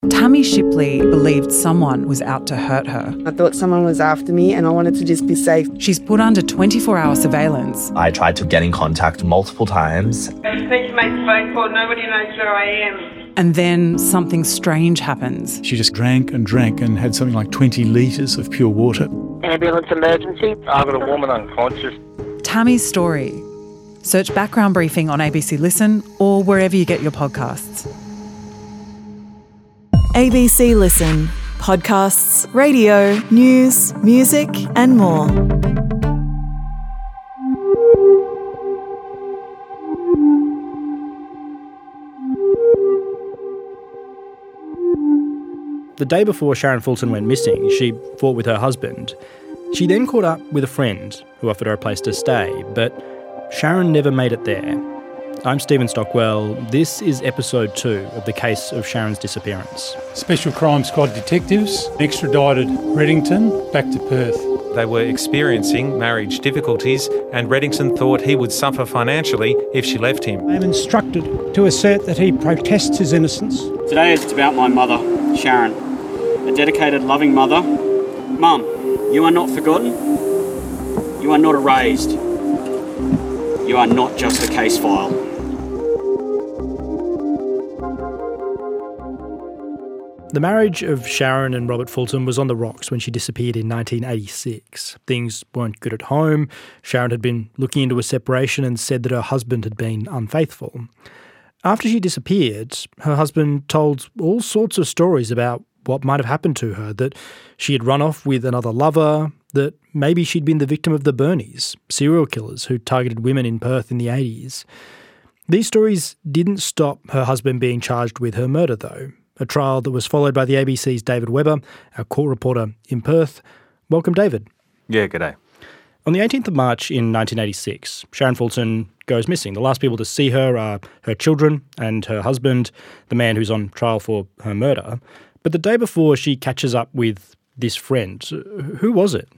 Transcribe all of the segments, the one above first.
Tammy Shipley believed someone was out to hurt her. I thought someone was after me and I wanted to just be safe. She's put under 24-hour surveillance. I tried to get in contact multiple times. I just need to make a phone call. Nobody knows where I am. And then something strange happens. She just drank and had something like 20 litres of pure water. Ambulance emergency. I've got a woman unconscious. Tammy's story. Search Background Briefing on ABC Listen or wherever you get your podcasts. ABC Listen. Podcasts, radio, news, music and more. The day before Sharon Fulton went missing, she fought with her husband. She then caught up with a friend who offered her a place to stay, but Sharon never made it there. I'm Stephen Stockwell. This is episode 2 of the case of Sharon's disappearance. Special Crime Squad detectives extradited Reddington back to Perth. They were experiencing marriage difficulties and Reddington thought he would suffer financially if she left him. I am instructed to assert that he protests his innocence. Today it's about my mother, Sharon, a dedicated, loving mother. Mum, you are not forgotten. You are not erased. You are not just a case file. The marriage of Sharon and Robert Fulton was on the rocks when she disappeared in 1986. Things weren't good at home. Sharon had been looking into a separation and said that her husband had been unfaithful. After she disappeared, her husband told all sorts of stories about what might have happened to her, that she had run off with another lover, that maybe she'd been the victim of the Bernies, serial killers who targeted women in Perth in the 80s. These stories didn't stop her husband being charged with her murder, though. A trial that was followed by the ABC's David Webber, our court reporter in Perth. Welcome, David. Yeah, g'day. On the 18th of March in 1986, Sharon Fulton goes missing. The last people to see her are her children and her husband, the man who's on trial for her murder. But the day before, she catches up with this friend. Who was it?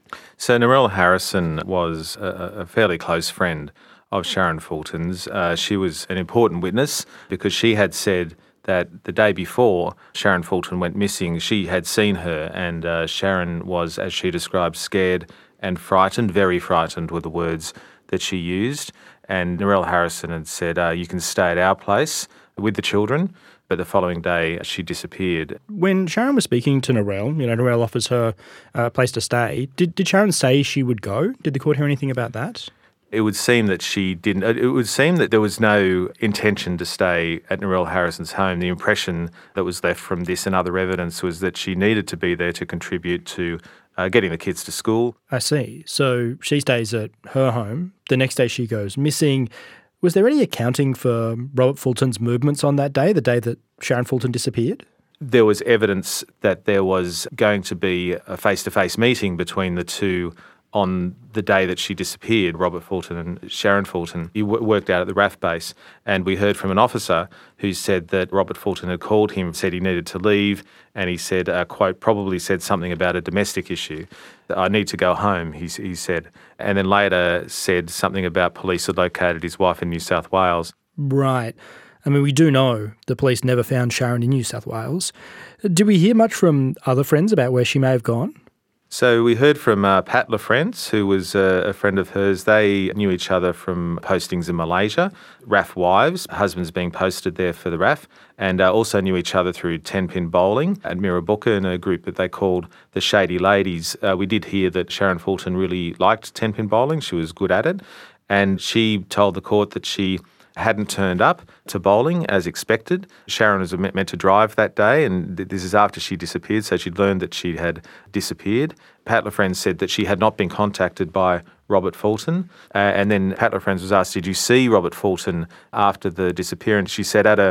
So Narelle Harrison was a fairly close friend of Sharon Fulton's. She was an important witness because she had said that the day before Sharon Fulton went missing, she had seen her and Sharon was, as she described, scared and frightened, very frightened were the words that she used. And Narelle Harrison had said, you can stay at our place with the children. But the following day, she disappeared. When Sharon was speaking to Narelle, Narelle offers her a place to stay. Did Sharon say she would go? Did the court hear anything about that? It would seem that she didn't. It would seem that there was no intention to stay at Narelle Harrison's home. The impression that was left from this and other evidence was that she needed to be there to contribute to getting the kids to school. I see. So she stays at her home. The next day she goes missing. Was there any accounting for Robert Fulton's movements on that day, the day that Sharon Fulton disappeared? There was evidence that there was going to be a face-to-face meeting between the two on the day that she disappeared, Robert Fulton and Sharon Fulton. He worked out at the RAF base, and we heard from an officer who said that Robert Fulton had called him, said he needed to leave, and he said, quote, probably said something about a domestic issue. I need to go home, he said. And then later said something about police had located his wife in New South Wales. Right. I mean, we do know the police never found Sharon in New South Wales. Did we hear much from other friends about where she may have gone? So we heard from Pat LaFrance, who was a friend of hers. They knew each other from postings in Malaysia, RAF wives, husbands being posted there for the RAF, and also knew each other through 10-pin bowling at Mirrabooka in a group that they called the Shady Ladies. We did hear that Sharon Fulton really liked 10-pin bowling. She was good at it, and she told the court that she hadn't turned up to bowling as expected. Sharon was meant to drive that day, and this is after she disappeared, so she'd learned that she had disappeared. Pat LaFrance said that she had not been contacted by Robert Fulton, and then Pat LaFrance was asked, did you see Robert Fulton after the disappearance? She said at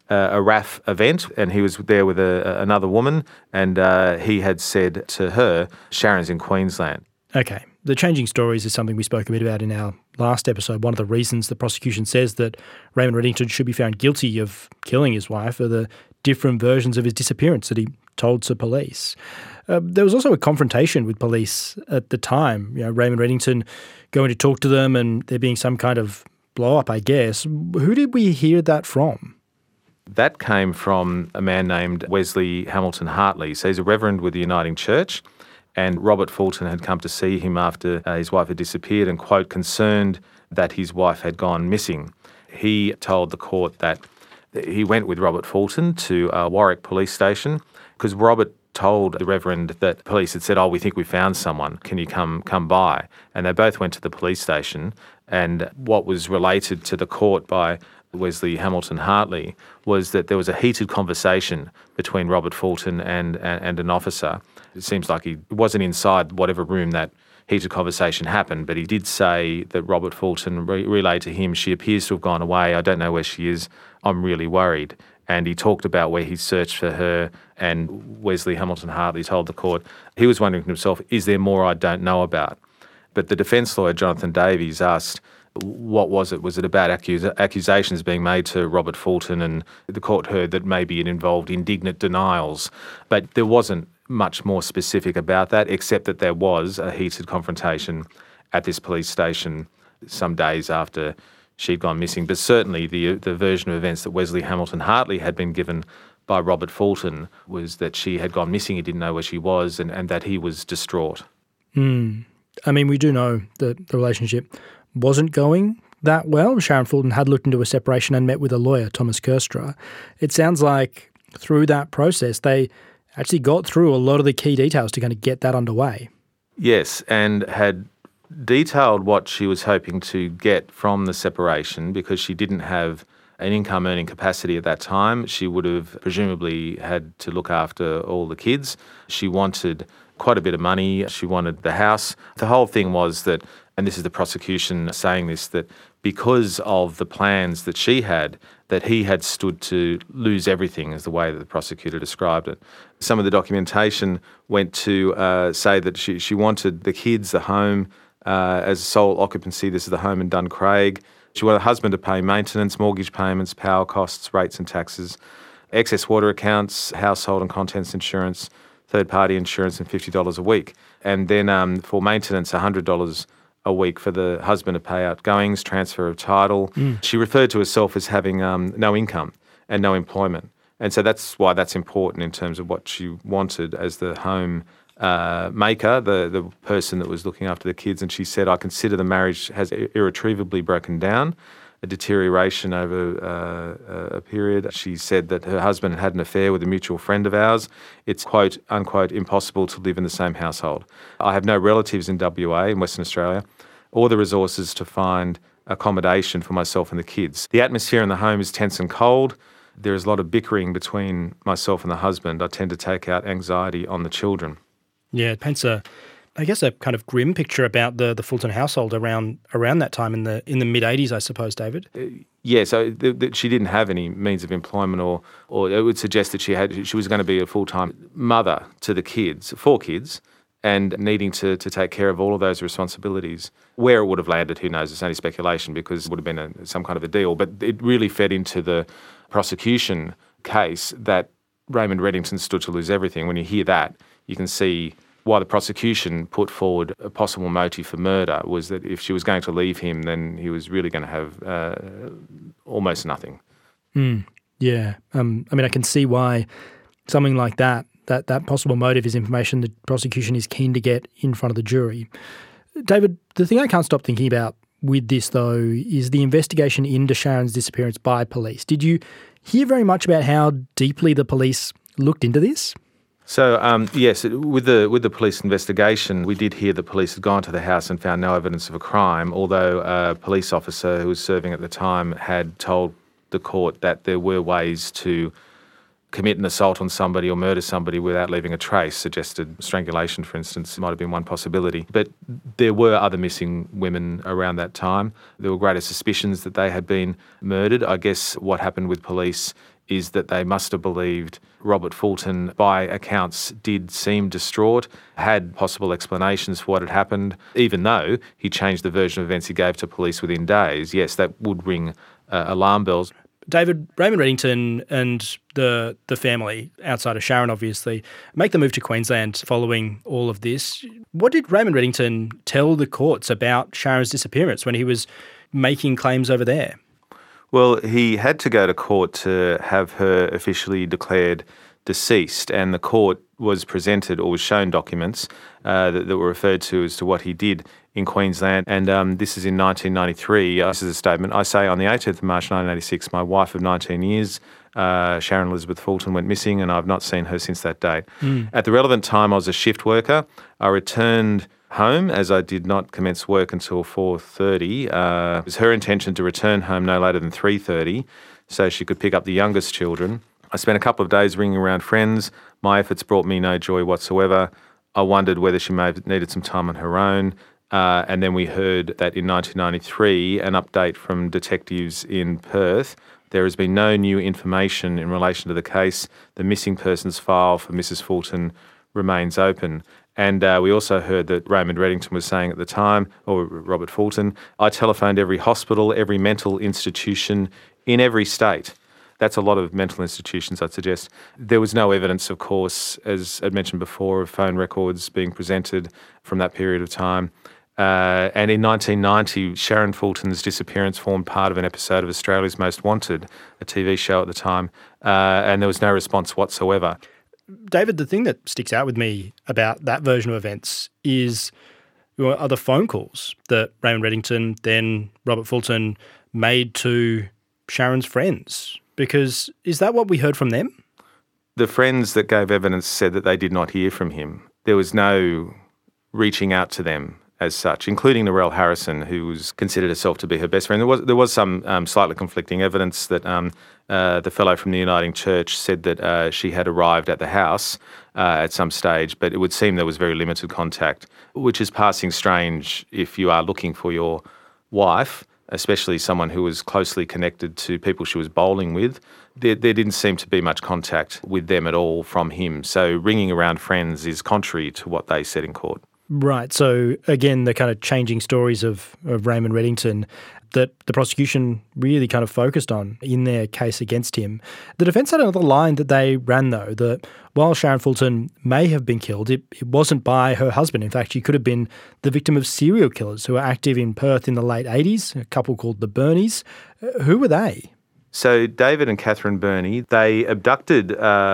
a RAF event, and he was there with another woman, and he had said to her, Sharon's in Queensland. Okay. The changing stories is something we spoke a bit about in our last episode. One of the reasons the prosecution says that Raymond Reddington should be found guilty of killing his wife are the different versions of his disappearance that he told to police. There was also a confrontation with police at the time. Raymond Reddington going to talk to them and there being some kind of blow-up, I guess. Who did we hear that from? That came from a man named Wesley Hamilton Hartley. So he's a reverend with the Uniting Church, and Robert Fulton had come to see him after his wife had disappeared and, quote, concerned that his wife had gone missing. He told the court that he went with Robert Fulton to Warwick Police Station because Robert told the Reverend that police had said, we think we found someone, can you come by? And they both went to the police station, and what was related to the court by Wesley Hamilton Hartley was that there was a heated conversation between Robert Fulton and an officer. It seems like he wasn't inside whatever room that heated conversation happened, but he did say that Robert Fulton relayed to him, she appears to have gone away, I don't know where she is, I'm really worried. And he talked about where he searched for her, and Wesley Hamilton Hartley told the court he was wondering to himself, is there more I don't know about? But the defence lawyer, Jonathan Davies, asked, what was it? Was it about accusations being made to Robert Fulton? And the court heard that maybe it involved indignant denials. But there wasn't much more specific about that, except that there was a heated confrontation at this police station some days after she'd gone missing. But certainly the version of events that Wesley Hamilton Hartley had been given by Robert Fulton was that she had gone missing, he didn't know where she was, and that he was distraught. I mean, we do know that the relationship wasn't going that well. Sharon Fulton had looked into a separation and met with a lawyer, Thomas Kerstra. It sounds like through that process they actually got through a lot of the key details to kind of get that underway. Yes, and had detailed what she was hoping to get from the separation because she didn't have an income earning capacity at that time. She would have presumably had to look after all the kids. She wanted quite a bit of money. She wanted the house. The whole thing was that, and this is the prosecution saying this, that because of the plans that she had, that he had stood to lose everything, is the way that the prosecutor described it. Some of the documentation went to say that she wanted the kids, the home, as sole occupancy. This is the home in Duncraig. She wanted a husband to pay maintenance, mortgage payments, power costs, rates and taxes, excess water accounts, household and contents insurance, third-party insurance, and $50 a week. And then for maintenance, $100 a week for the husband to pay outgoings, transfer of title. She referred to herself as having no income and no employment. And so that's why that's important in terms of what she wanted as the home maker, the person that was looking after the kids. And she said, I consider the marriage has irretrievably broken down, a deterioration over a period. She said that her husband had an affair with a mutual friend of ours. It's, quote, unquote, impossible to live in the same household. I have no relatives in WA, in Western Australia, or the resources to find accommodation for myself and the kids. The atmosphere in the home is tense and cold. There is a lot of bickering between myself and the husband. I tend to take out anxiety on the children. Yeah, it paints a kind of grim picture about the Fulton household around that time in the mid-'80s, I suppose, David. Yeah, so she didn't have any means of employment, or it would suggest that she was going to be a full-time mother to the kids, 4 kids, and needing to take care of all of those responsibilities. Where it would have landed, who knows? It's only speculation because it would have been some kind of a deal. But it really fed into the prosecution case that Raymond Reddington stood to lose everything. When you hear that, you can see why the prosecution put forward a possible motive for murder was that if she was going to leave him, then he was really going to have almost nothing. Yeah. I mean, I can see why something like that possible motive is information the prosecution is keen to get in front of the jury. David, the thing I can't stop thinking about with this, though, is the investigation into Sharon's disappearance by police. Did you hear very much about how deeply the police looked into this? So, yes, with the police investigation, we did hear the police had gone to the house and found no evidence of a crime, although a police officer who was serving at the time had told the court that there were ways to commit an assault on somebody or murder somebody without leaving a trace. Suggested strangulation, for instance, might have been one possibility. But there were other missing women around that time. There were greater suspicions that they had been murdered. I guess what happened with police is that they must have believed Robert Fulton, by accounts, did seem distraught, had possible explanations for what had happened, even though he changed the version of events he gave to police within days. Yes, that would ring alarm bells. David, Raymond Reddington and the family, outside of Sharon obviously, make the move to Queensland following all of this. What did Raymond Reddington tell the courts about Sharon's disappearance when he was making claims over there? Well, he had to go to court to have her officially declared deceased, and the court was presented or was shown documents that were referred to as to what he did in Queensland. And this is in 1993. This is a statement. I say, on the 18th of March 1986, my wife of 19 years, Sharon Elizabeth Fulton, went missing, and I've not seen her since that date. At the relevant time, I was a shift worker. I returned home as I did not commence work until 4:30. It was her intention to return home no later than 3:30 so she could pick up the youngest children. I spent a couple of days ringing around friends. My efforts brought me no joy whatsoever. I wondered whether she may have needed some time on her own. And then we heard that in 1993, an update from detectives in Perth, there has been no new information in relation to the case. The missing persons file for Mrs. Fulton remains open. And we also heard that Raymond Reddington was saying at the time, or Robert Fulton, I telephoned every hospital, every mental institution in every state. That's a lot of mental institutions, I'd suggest. There was no evidence, of course, as I'd mentioned before, of phone records being presented from that period of time. And in 1990, Sharon Fulton's disappearance formed part of an episode of Australia's Most Wanted, a TV show at the time, and there was no response whatsoever. David, the thing that sticks out with me about that version of events are the phone calls that Raymond Reddington, then Robert Fulton, made to Sharon's friends. Because is that what we heard from them? The friends that gave evidence said that they did not hear from him. There was no reaching out to them as such, including Narelle Harrison, who was considered herself to be her best friend. There was some slightly conflicting evidence that the fellow from the Uniting Church said that she had arrived at the house at some stage, but it would seem there was very limited contact, which is passing strange if you are looking for your wife, especially someone who was closely connected to people she was bowling with. There didn't seem to be much contact with them at all from him. So ringing around friends is contrary to what they said in court. Right. So again, the kind of changing stories of Raymond Reddington that the prosecution really kind of focused on in their case against him. The defence had another line that they ran, though, that while Sharon Fulton may have been killed, it wasn't by her husband. In fact, she could have been the victim of serial killers who were active in Perth in the late 80s, a couple called the Bernies. Who were they? So David and Catherine Burney, they abducted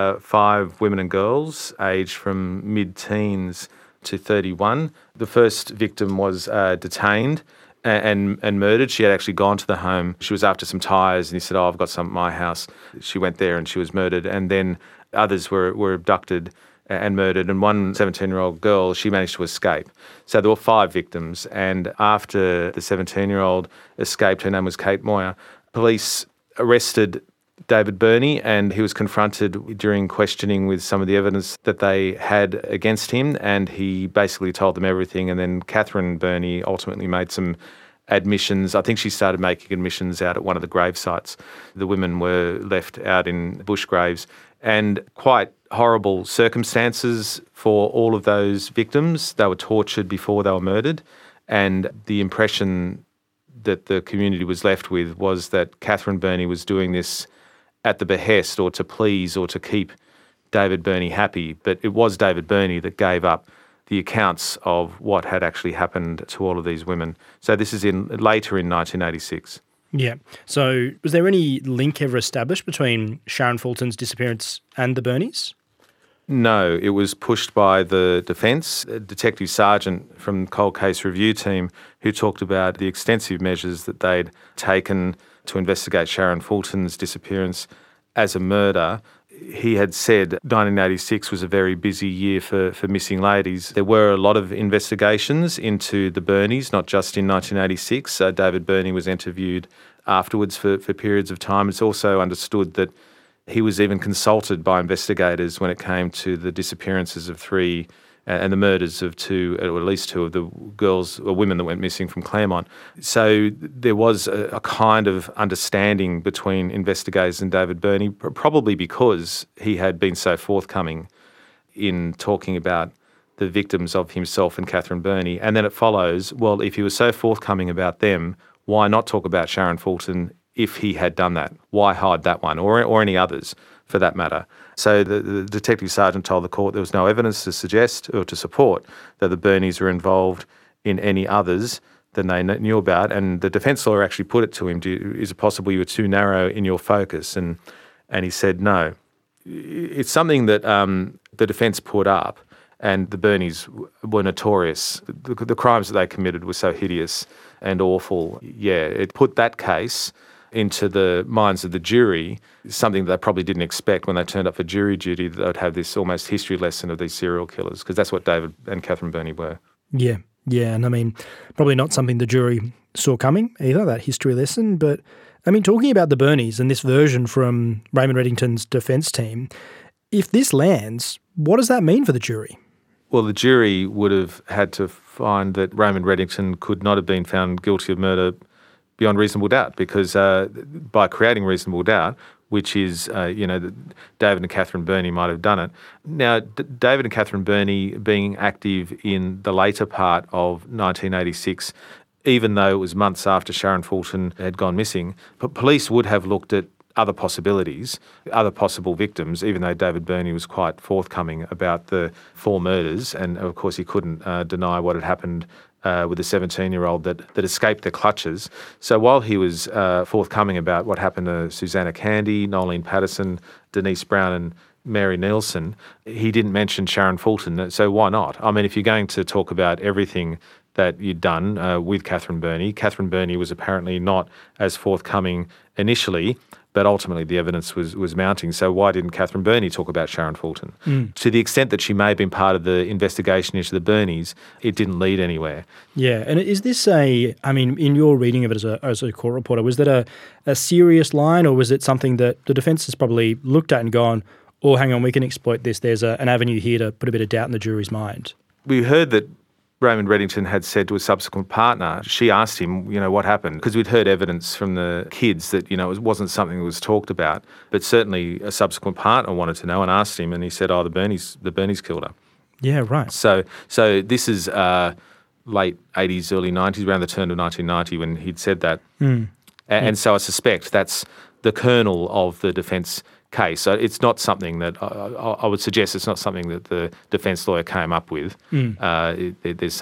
5 women and girls aged from mid-teens to 31. The first victim was detained and murdered. She had actually gone to the home. She was after some tyres and he said, I've got some at my house. She went there and she was murdered. And then others were abducted and murdered. And one 17-year-old girl, she managed to escape. So there were 5 victims. And after the 17-year-old escaped, her name was Kate Moyer, police arrested David Burney, and he was confronted during questioning with some of the evidence that they had against him, and he basically told them everything. And then Catherine Burney ultimately made some admissions. I think she started making admissions out at one of the grave sites. The women were left out in bush graves, and quite horrible circumstances for all of those victims. They were tortured before they were murdered, and the impression that the community was left with was that Catherine Burney was doing this at the behest or to please or to keep David Burney happy. But it was David Burney that gave up the accounts of what had actually happened to all of these women. So this is later in 1986. Yeah. So was there any link ever established between Sharon Fulton's disappearance and the Burneys? No, it was pushed by the defence, a detective sergeant from the Cold Case Review team, who talked about the extensive measures that they'd taken to investigate Sharon Fulton's disappearance as a murder. He had said 1986 was a very busy year for missing ladies. There were a lot of investigations into the Burneys, not just in 1986. David Burney was interviewed afterwards for periods of time. It's also understood that he was even consulted by investigators when it came to the disappearances of 3 and the murders of 2, or at least 2 of the girls or women that went missing from Claremont. So there was a kind of understanding between investigators and David Burney, probably because he had been so forthcoming in talking about the victims of himself and Catherine Burney. And then it follows, well, if he was so forthcoming about them, why not talk about Sharon Fulton if he had done that? Why hide that one or any others for that matter? So the detective sergeant told the court there was no evidence to suggest or to support that the Burneys were involved in any others than they knew about. And the defence lawyer actually put it to him, is it possible you were too narrow in your focus? And he said no. It's something that the defence put up, and the Bernies were notorious. The crimes that they committed were so hideous and awful. Yeah, it put that case into the minds of the jury, something that they probably didn't expect when they turned up for jury duty, that they'd have this almost history lesson of these serial killers, because that's what David and Catherine Burney were. Yeah, and I mean, probably not something the jury saw coming either, that history lesson. But I mean, talking about the Bernies and this version from Raymond Reddington's defence team, if this lands, what does that mean for the jury? Well, the jury would have had to find that Raymond Reddington could not have been found guilty of murder beyond reasonable doubt, because by creating reasonable doubt, which is, David and Catherine Burney might have done it. Now, David and Catherine Burney being active in the later part of 1986, even though it was months after Sharon Fulton had gone missing, police would have looked at other possibilities, other possible victims, even though David Burney was quite forthcoming about the 4 murders. And, of course, he couldn't deny what had happened with the 17-year-old that escaped their clutches. So while he was forthcoming about what happened to Susanna Candy, Nolene Patterson, Denise Brown and Mary Nielsen, he didn't mention Sharon Fulton. So why not? I mean, if you're going to talk about everything that you'd done with Catherine Burney was apparently not as forthcoming initially, but ultimately the evidence was mounting. So why didn't Catherine Burney talk about Sharon Fulton? To the extent that she may have been part of the investigation into the Burneys, it didn't lead anywhere. Yeah, and is this in your reading of it as a court reporter, was that a serious line, or was it something that the defence has probably looked at and gone, oh, hang on, we can exploit this, there's an avenue here to put a bit of doubt in the jury's mind? We heard that Raymond Reddington had said to a subsequent partner, she asked him, what happened? Because we'd heard evidence from the kids that, it wasn't something that was talked about. But certainly a subsequent partner wanted to know and asked him, and he said, the Burneys killed her. Yeah, right. So this is late 80s, early 90s, around the turn of 1990 when he'd said that. And so I suspect that's the kernel of the defence case. So it's not something that I would suggest it's not something that the defence lawyer came up with. There's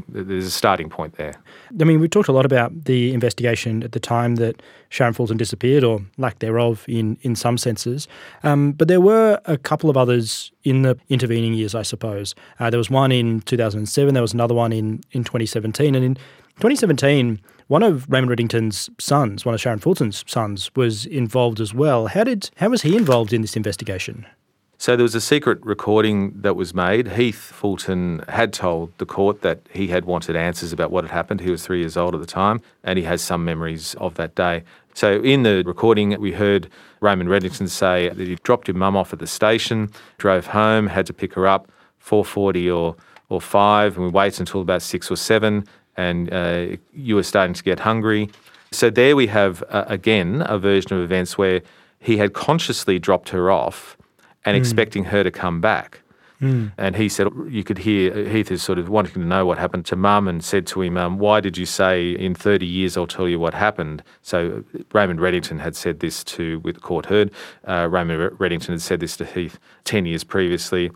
a starting point there. I mean, we talked a lot about the investigation at the time that Sharon Fulton disappeared, or lack thereof in some senses. But there were a couple of others in the intervening years, I suppose. There was one in 2007, there was another one in 2017. And in 2017, one of Raymond Reddington's sons, one of Sharon Fulton's sons, was involved as well. How was he involved in this investigation? So there was a secret recording that was made. Heath Fulton had told the court that he had wanted answers about what had happened. He was 3 years old at the time, and he has some memories of that day. So in the recording, we heard Raymond Reddington say that he dropped your mum off at the station, drove home, had to pick her up 4:40 or 5, and we waited until about 6 or 7, and you were starting to get hungry. So there we have, again, a version of events where he had consciously dropped her off and expecting her to come back. And he said, you could hear Heath is sort of wanting to know what happened to Mum, and said to him, why did you say in 30 years I'll tell you what happened? So Raymond Reddington had said this with the court heard. Raymond Reddington had said this to Heath 10 years previously.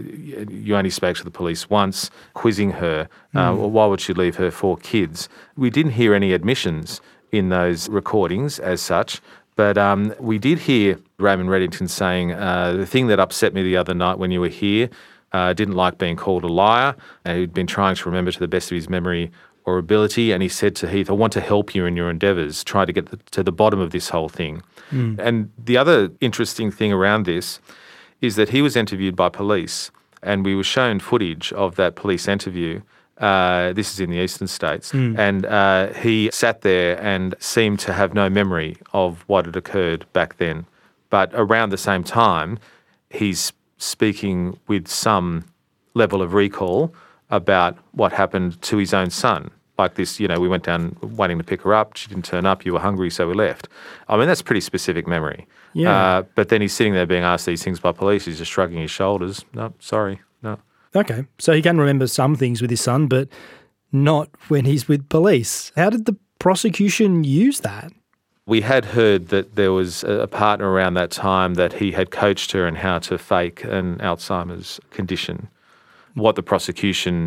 You only spoke to the police once, quizzing her. Why would she leave her 4 kids? We didn't hear any admissions in those recordings as such, but we did hear Raymond Reddington saying, the thing that upset me the other night when you were here, didn't like being called a liar, and he'd been trying to remember to the best of his memory or ability, and he said to Heath, I want to help you in your endeavours, try to get to the bottom of this whole thing. And the other interesting thing around this is that he was interviewed by police, and we were shown footage of that police interview. This is in the eastern states. And he sat there and seemed to have no memory of what had occurred back then. But around the same time, he's speaking with some level of recall about what happened to his own son. Like this, we went down waiting to pick her up, she didn't turn up, you were hungry, so we left. I mean, that's pretty specific memory. Yeah. But then he's sitting there being asked these things by police, he's just shrugging his shoulders. No, sorry, no. Okay, so he can remember some things with his son, but not when he's with police. How did the prosecution use that? We had heard that there was a partner around that time that he had coached her in how to fake an Alzheimer's condition. What the prosecution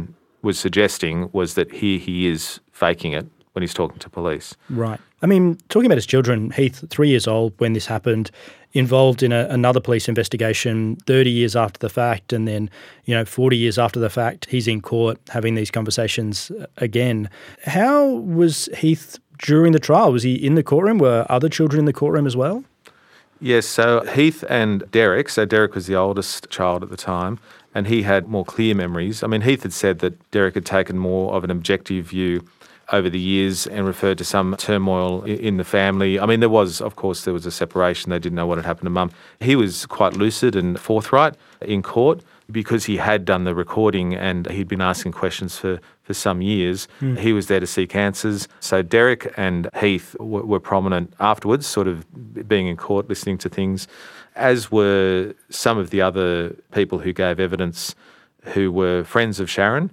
was suggesting was that he is faking it when he's talking to police. Right. I mean, talking about his children, Heath, 3 years old when this happened, involved in another police investigation 30 years after the fact, and then, 40 years after the fact, he's in court having these conversations again. How was Heath during the trial? Was he in the courtroom? Were other children in the courtroom as well? Yes, so Heath and Derek, so Derek was the oldest child at the time, and he had more clear memories. I mean, Heath had said that Derek had taken more of an objective view over the years and referred to some turmoil in the family. I mean, there was a separation. They didn't know what had happened to Mum. He was quite lucid and forthright in court because he had done the recording and he'd been asking questions for some years. He was there to seek answers. So Derek and Heath were prominent afterwards, sort of being in court, listening to things, as were some of the other people who gave evidence who were friends of Sharon.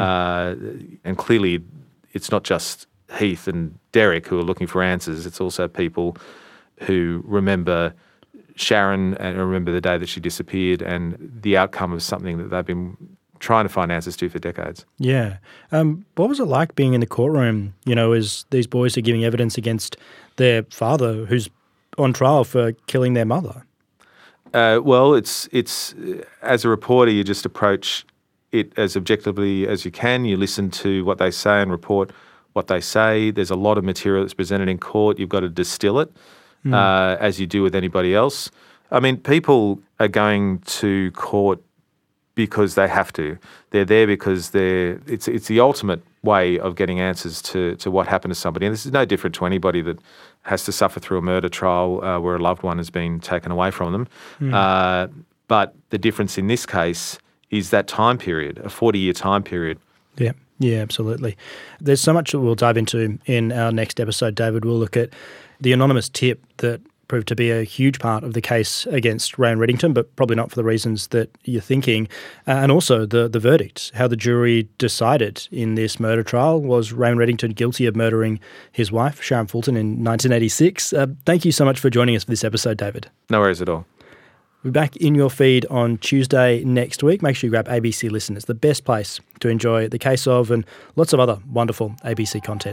And clearly it's not just Heath and Derek who are looking for answers. It's also people who remember Sharon and remember the day that she disappeared and the outcome of something that they've been trying to find answers to for decades. Yeah. What was it like being in the courtroom, as these boys are giving evidence against their father who's on trial for killing their mother? Well, it's as a reporter, you just approach it as objectively as you can. You listen to what they say and report what they say. There's a lot of material that's presented in court. You've got to distill it as you do with anybody else. I mean, people are going to court because they have to. They're there because it's the ultimate way of getting answers to what happened to somebody. And this is no different to anybody that has to suffer through a murder trial where a loved one has been taken away from them. But the difference in this case is that time period, a 40-year time period. Yeah, absolutely. There's so much that we'll dive into in our next episode, David. We'll look at the anonymous tip that proved to be a huge part of the case against Rayon Reddington, but probably not for the reasons that you're thinking, and also the verdict, how the jury decided in this murder trial. Was Rayon Reddington guilty of murdering his wife, Sharon Fulton, in 1986? Thank you so much for joining us for this episode, David. No worries at all. We'll be back in your feed on Tuesday next week. Make sure you grab ABC Listen. It's the best place to enjoy The Case Of and lots of other wonderful ABC content.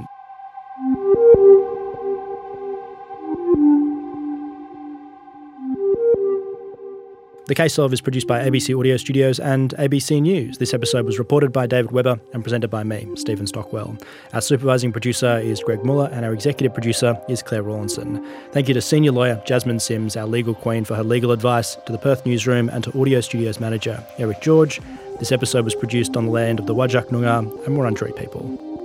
The Case Of is produced by ABC Audio Studios and ABC News. This episode was reported by David Webber and presented by me, Stephen Stockwell. Our supervising producer is Greg Muller and our executive producer is Claire Rawlinson. Thank you to senior lawyer Jasmine Sims, our legal queen, for her legal advice, to the Perth newsroom and to Audio Studios manager Eric George. This episode was produced on the land of the Whadjuk Noongar and Wurundjeri people.